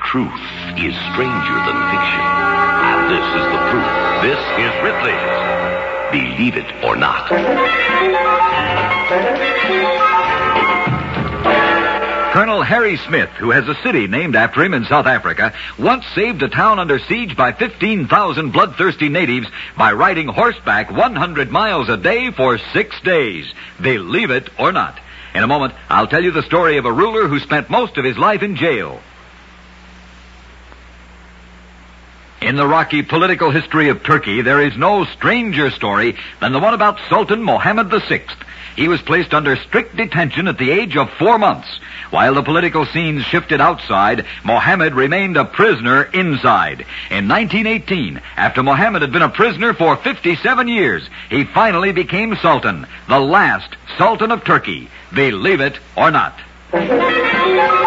Truth is stranger than fiction. And this is the proof. This is Ripley's Believe It or Not. Colonel Harry Smith, who has a city named after him in South Africa, once saved a town under siege by 15,000 bloodthirsty natives by riding horseback 100 miles a day for 6 days. Believe it or not. In a moment, I'll tell you the story of a ruler who spent most of his life in jail. In the rocky political history of Turkey, there is no stranger story than the one about Sultan Mohammed VI. He was placed under strict detention at the age of 4 months. While the political scenes shifted outside, Mohammed remained a prisoner inside. In 1918, after Mohammed had been a prisoner for 57 years, he finally became Sultan, the last Sultan of Turkey. Believe it or not.